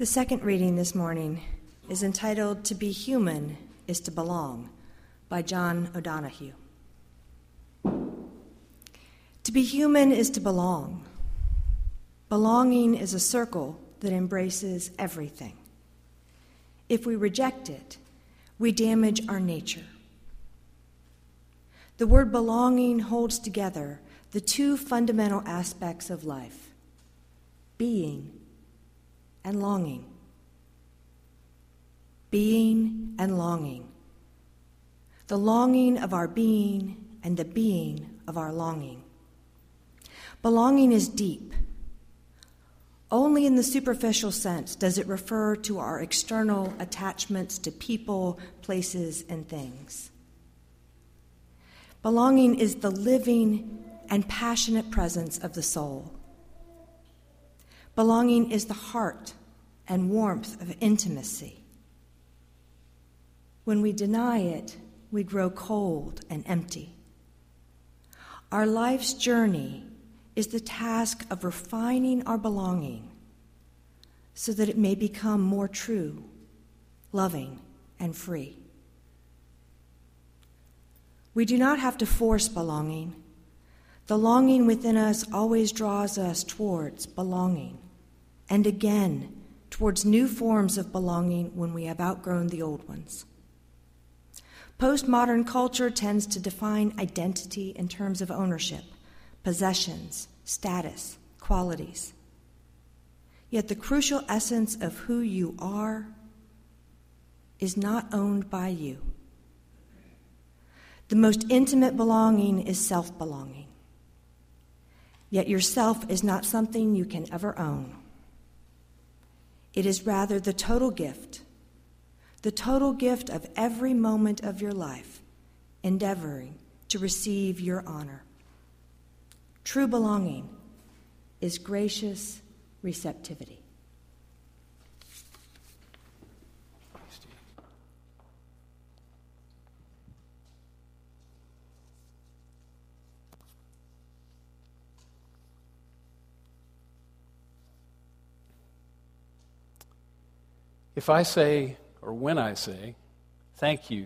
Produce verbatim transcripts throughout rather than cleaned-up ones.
The second reading this morning is entitled "To Be Human is to Belong" by John O'Donohue. To be human is to belong. Belonging is a circle that embraces everything. If we reject it, we damage our nature. The word belonging holds together the two fundamental aspects of life: being and longing. Being and longing. The longing of our being and the being of our longing. Belonging is deep. Only in the superficial sense does it refer to our external attachments to people, places, and things. Belonging is the living and passionate presence of the soul. Belonging is the heart and warmth of intimacy. When we deny it, we grow cold and empty. Our life's journey is the task of refining our belonging so that it may become more true, loving, and free. We do not have to force belonging. The longing within us always draws us towards belonging, and again towards new forms of belonging when we have outgrown the old ones. Postmodern culture tends to define identity in terms of ownership, possessions, status, qualities. Yet the crucial essence of who you are is not owned by you. The most intimate belonging is self-belonging. Yet yourself is not something you can ever own. It is rather the total gift, the total gift of every moment of your life, endeavoring to receive your honor. True belonging is gracious receptivity. If I say, or when I say, thank you,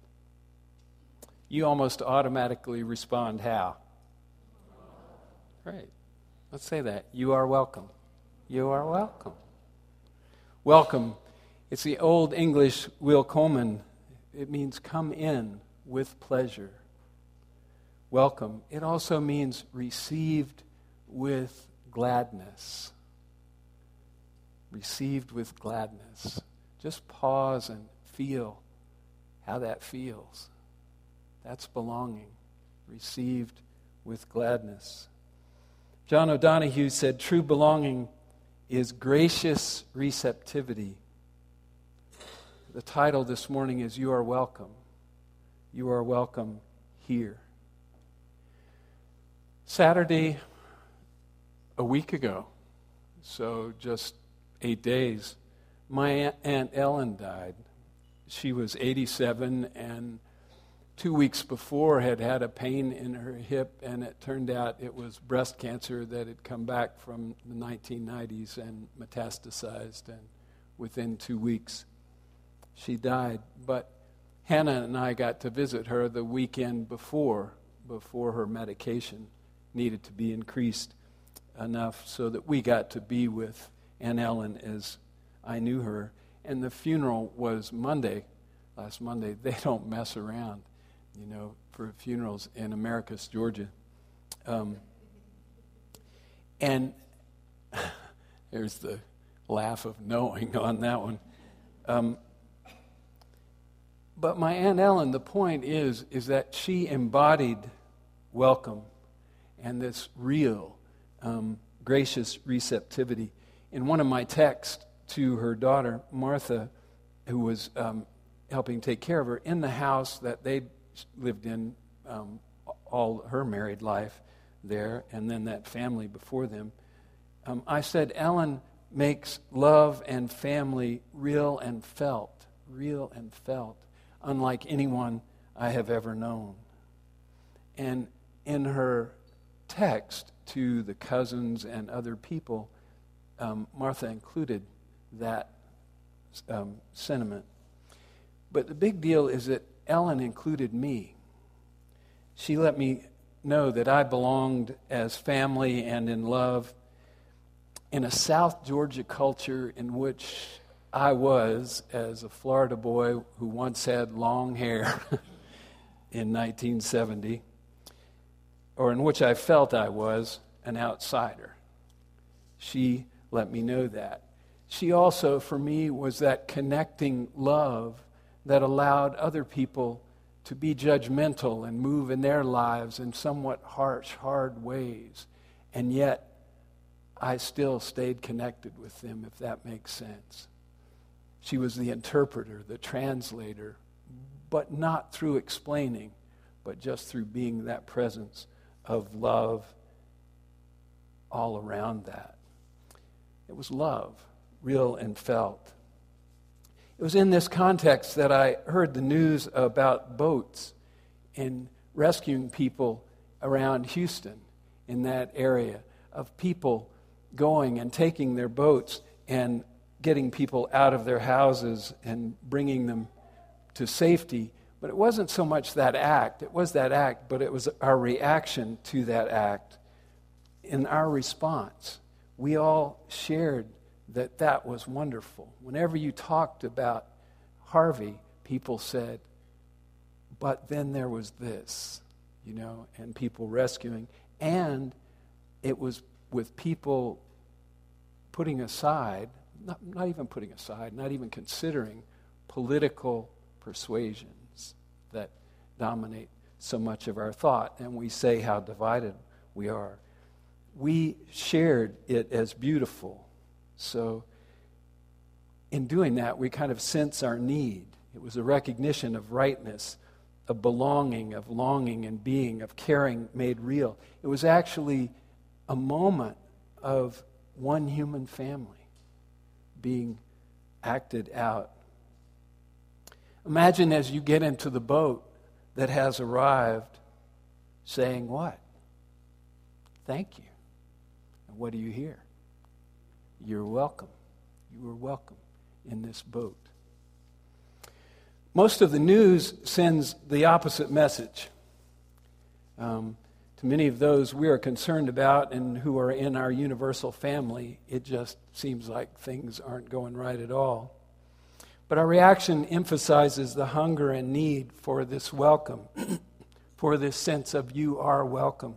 you almost automatically respond how? Right. Let's say that. You are welcome. You are welcome. Welcome. It's the old English willkommen. It means come in with pleasure. Welcome. It also means received with gladness. Received with gladness. Just pause and feel how that feels. That's belonging. Received with gladness. John O'Donohue said, true belonging is gracious receptivity. The title this morning is You Are Welcome. You are welcome here. Saturday, a week ago, so just eight days, my Aunt Ellen died. She was eighty-seven, and two weeks before had had a pain in her hip, and it turned out it was breast cancer that had come back from the nineteen nineties and metastasized, and within two weeks she died. But Hannah and I got to visit her the weekend before, before her medication needed to be increased enough so that we got to be with Aunt Ellen as I knew her. And the funeral was Monday, last Monday. They don't mess around, you know, for funerals in Americus, Georgia. Um, and there's the laugh of knowing on that one. Um, but my Aunt Ellen, the point is, is that she embodied welcome and this real, um, gracious receptivity. In one of my texts to her daughter, Martha, who was um, helping take care of her in the house that they lived in um, all her married life there, and then that family before them, um, I said, Ellen makes love and family real and felt, real and felt, unlike anyone I have ever known. And in her text to the cousins and other people, um, Martha included that um, sentiment. But the big deal is that Ellen included me. She let me know that I belonged as family and in love in a South Georgia culture in which I was, as a Florida boy who once had long hair in nineteen seventy, or in which I felt I was an outsider. She let me know that. She also, for me, was that connecting love that allowed other people to be judgmental and move in their lives in somewhat harsh, hard ways. And yet, I still stayed connected with them, if that makes sense. She was the interpreter, the translator, but not through explaining, but just through being that presence of love all around that. It was love, real and felt. It was in this context that I heard the news about boats and rescuing people around Houston, in that area, of people going and taking their boats and getting people out of their houses and bringing them to safety. But it wasn't so much that act. It was that act, but it was our reaction to that act. In our response, we all shared that that was wonderful. Whenever you talked about Harvey, people said, but then there was this, you know, and people rescuing. And it was with people putting aside, not, not even putting aside, not even considering political persuasions that dominate so much of our thought. And we say how divided we are. We shared it as beautiful. So in doing that, we kind of sense our need. It was a recognition of rightness, of belonging, of longing and being, of caring made real. It was actually a moment of one human family being acted out. Imagine as you get into the boat that has arrived, saying what? Thank you. And what do you hear? You're welcome. You are welcome in this boat. Most of the news sends the opposite message. Um, to many of those we are concerned about and who are in our universal family, it just seems like things aren't going right at all. But our reaction emphasizes the hunger and need for this welcome, for this sense of you are welcome.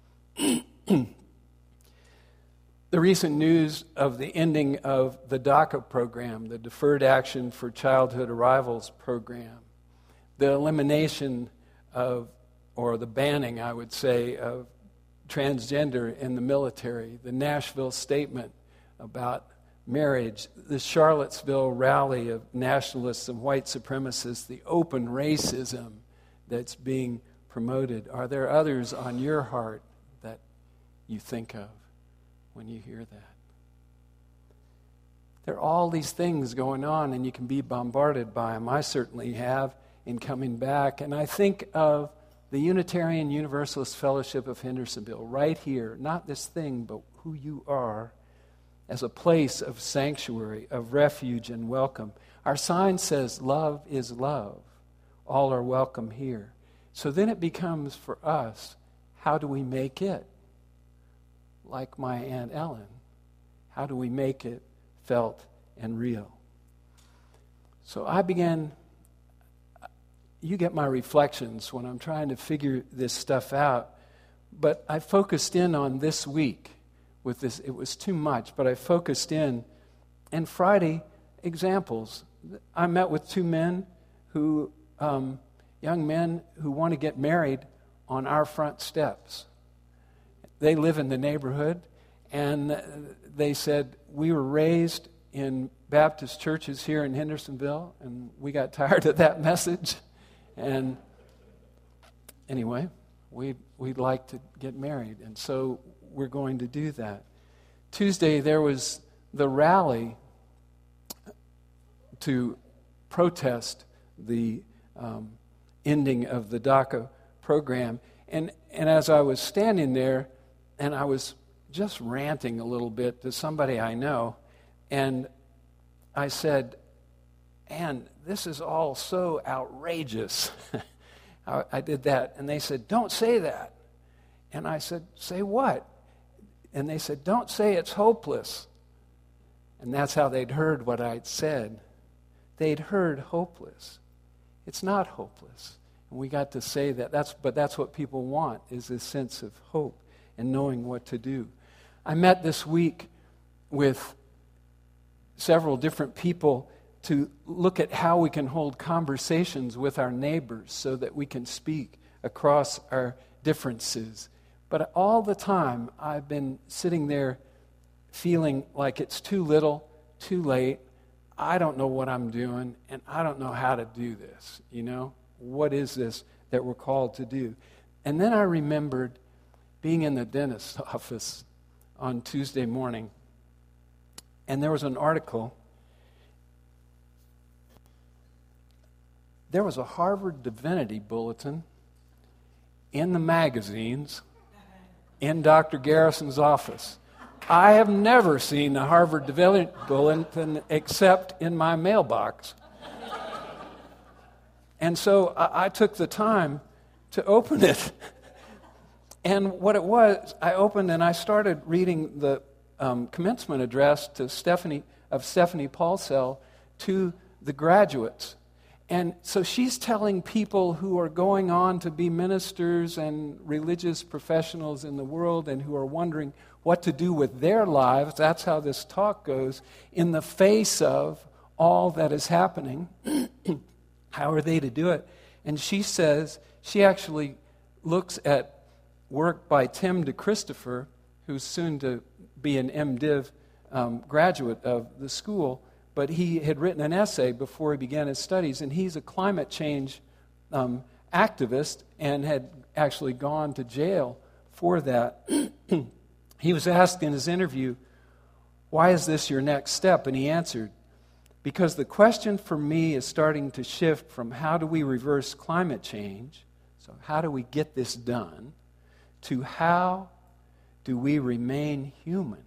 The recent news of the ending of the DACA program, the Deferred Action for Childhood Arrivals program, the elimination of, or the banning, I would say, of transgender in the military, the Nashville statement about marriage, the Charlottesville rally of nationalists and white supremacists, the open racism that's being promoted. Are there others on your heart that you think of when you hear that? There are all these things going on, and you can be bombarded by them. I certainly have in coming back. And I think of the Unitarian Universalist Fellowship of Hendersonville, right here, not this thing, but who you are, as a place of sanctuary, of refuge and welcome. Our sign says, love is love. All are welcome here. So then it becomes for us, how do we make it like my Aunt Ellen? How do we make it felt and real? So I began, you get my reflections when I'm trying to figure this stuff out, but I focused in on this week with this. It was too much, but I focused in. And Friday, examples. I met with two men who, um, young men who want to get married on our front steps. They live in the neighborhood, and they said, we were raised in Baptist churches here in Hendersonville, and we got tired of that message. And anyway, we'd, we'd like to get married, and so we're going to do that. Tuesday, there was the rally to protest the um, ending of the DACA program. And, and as I was standing there, and I was just ranting a little bit to somebody I know, and I said, Ann, this is all so outrageous. I, I did that. And they said, don't say that. And I said, say what? And they said, don't say it's hopeless. And that's how they'd heard what I'd said. They'd heard hopeless. It's not hopeless. And we got to say that. That's, but that's what people want, is this sense of hope and knowing what to do. I met this week with several different people to look at how we can hold conversations with our neighbors so that we can speak across our differences. But all the time, I've been sitting there feeling like it's too little, too late. I don't know what I'm doing, and I don't know how to do this, you know? What is this that we're called to do? And then I remembered being in the dentist's office on Tuesday morning, and there was an article. There was a Harvard Divinity Bulletin in the magazines in Doctor Garrison's office. I have never seen the Harvard Divinity Bulletin except in my mailbox. And so I, I took the time to open it. And what it was, I opened and I started reading the um, commencement address to Stephanie of Stephanie Paulsell to the graduates. And so she's telling people who are going on to be ministers and religious professionals in the world and who are wondering what to do with their lives, that's how this talk goes, in the face of all that is happening. How are they to do it? And she says, she actually looks at work by Tim DeChristopher, who's soon to be an MDiv um, graduate of the school, but he had written an essay before he began his studies, and he's a climate change um, activist and had actually gone to jail for that. He was asked in his interview, why is this your next step? And he answered, because the question for me is starting to shift from how do we reverse climate change, so how do we get this done, to how do we remain human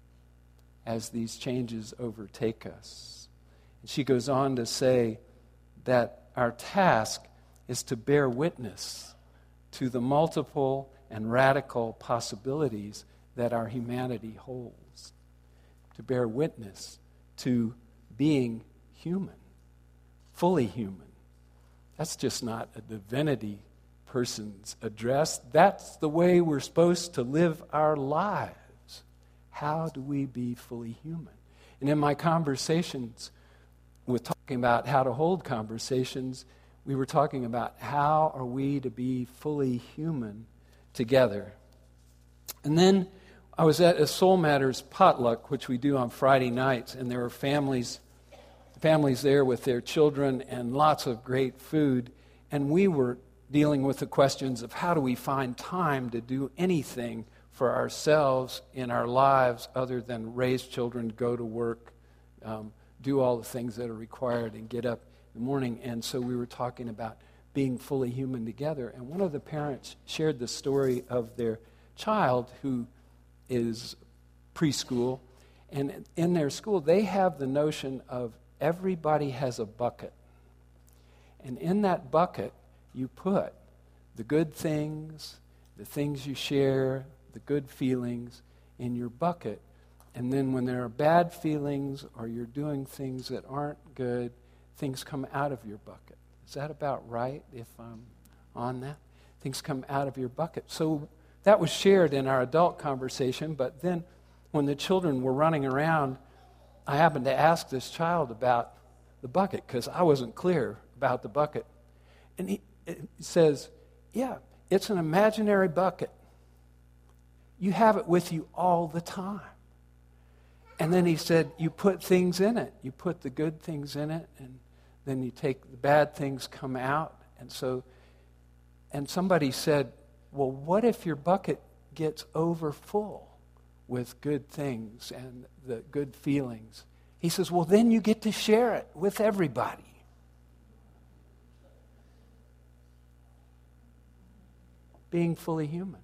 as these changes overtake us. And she goes on to say that our task is to bear witness to the multiple and radical possibilities that our humanity holds. To bear witness to being human, fully human. That's just not a divinity person's address. That's the way we're supposed to live our lives. How do we be fully human? And in my conversations with talking about how to hold conversations, we were talking about how are we to be fully human together. And then I was at a Soul Matters potluck, which we do on Friday nights, and there were families, families there with their children and lots of great food, and we were dealing with the questions of how do we find time to do anything for ourselves in our lives other than raise children, go to work, um, do all the things that are required and get up in the morning. And so we were talking about being fully human together. And one of the parents shared the story of their child who is preschool. And in their school, they have the notion of everybody has a bucket. And in that bucket, you put the good things, the things you share, the good feelings in your bucket. And then when there are bad feelings or you're doing things that aren't good, things come out of your bucket. Is that about right if I'm on that? Things come out of your bucket. So that was shared in our adult conversation, but then when the children were running around, I happened to ask this child about the bucket because I wasn't clear about the bucket. And he it says, yeah, it's an imaginary bucket. You have it with you all the time. And then he said, you put things in it. You put the good things in it, and then you take the bad things come out. And so, and somebody said, well, what if your bucket gets over full with good things and the good feelings? He says, well, then you get to share it with everybody. Being fully human.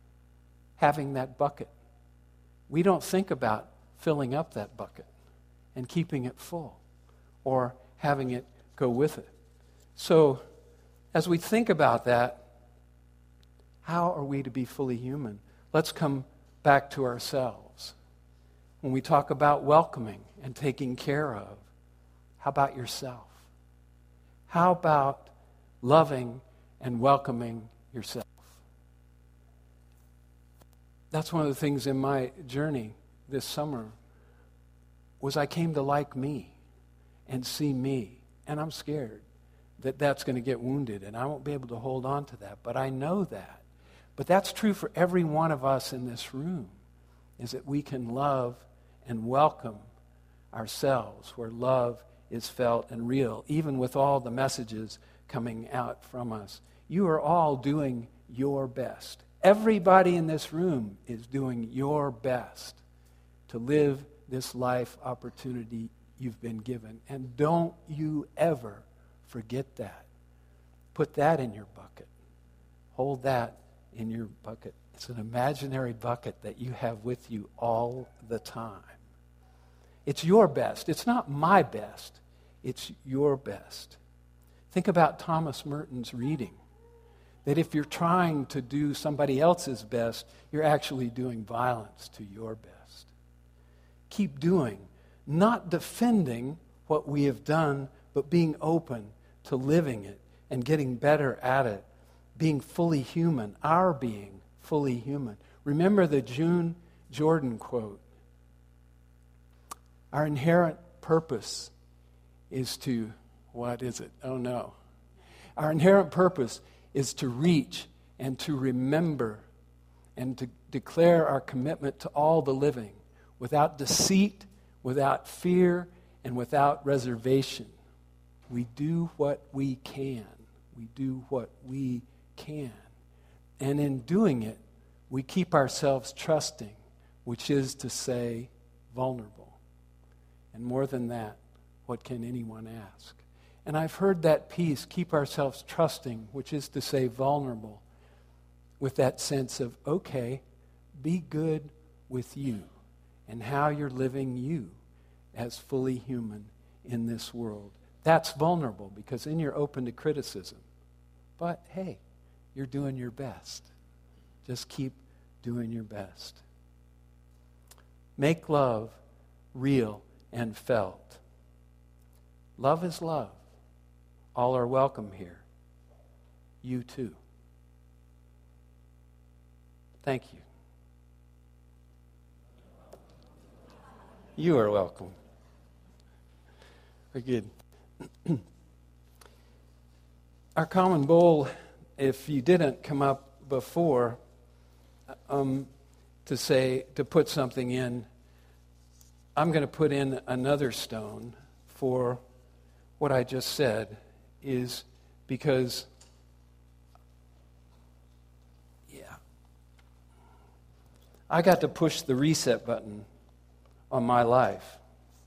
Having that bucket. We don't think about filling up that bucket and keeping it full or having it go with it. So as we think about that, how are we to be fully human? Let's come back to ourselves. When we talk about welcoming and taking care of, how about yourself? How about loving and welcoming yourself? That's one of the things in my journey this summer was I came to like me and see me. And I'm scared that that's going to get wounded and I won't be able to hold on to that. But I know that. But that's true for every one of us in this room, is that we can love and welcome ourselves where love is felt and real, even with all the messages coming out from us. You are all doing your best. Everybody in this room is doing your best to live this life opportunity you've been given. And don't you ever forget that. Put that in your bucket. Hold that in your bucket. It's an imaginary bucket that you have with you all the time. It's your best. It's not my best. It's your best. Think about Thomas Merton's reading. That if you're trying to do somebody else's best, you're actually doing violence to your best. Keep doing, not defending what we have done, but being open to living it and getting better at it. Being fully human, our being fully human. Remember the June Jordan quote. Our inherent purpose is to, what is it? Oh no. Our inherent purpose is to reach and to remember and to declare our commitment to all the living without deceit, without fear, and without reservation. We do what we can. We do what we can. And in doing it, we keep ourselves trusting, which is to say, vulnerable. And more than that, what can anyone ask? And I've heard that piece, keep ourselves trusting, which is to say vulnerable, with that sense of, okay, be good with you and how you're living you as fully human in this world. That's vulnerable because then you're open to criticism. But hey, you're doing your best. Just keep doing your best. Make love real and felt. Love is love. All are welcome here. You too. Thank you. You are welcome. Very good. Our common bowl, if you didn't come up before, um, to say, to put something in, I'm going to put in another stone for what I just said, is because, yeah, I got to push the reset button on my life.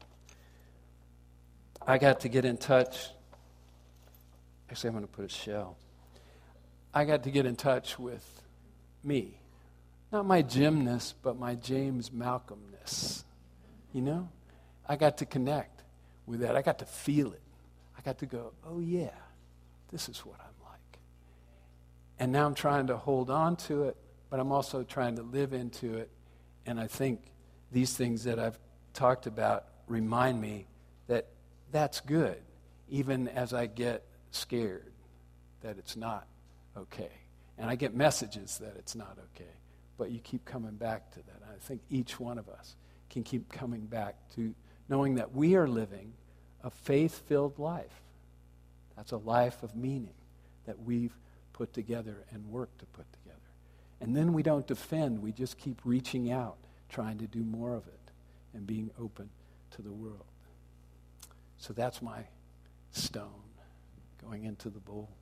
I got to get in touch. Actually, I'm going to put a shell. I got to get in touch with me. Not my Jimness, but my James Malcolmness. You know? I got to connect with that. I got to feel it. I got to go, oh yeah, this is what I'm like. And now I'm trying to hold on to it, but I'm also trying to live into it. And I think these things that I've talked about remind me that that's good, even as I get scared that it's not okay. And I get messages that it's not okay. But you keep coming back to that. I think each one of us can keep coming back to knowing that we are living a faith-filled life. That's a life of meaning that we've put together and worked to put together. And then we don't defend. We just keep reaching out, trying to do more of it and being open to the world. So that's my stone going into the bowl.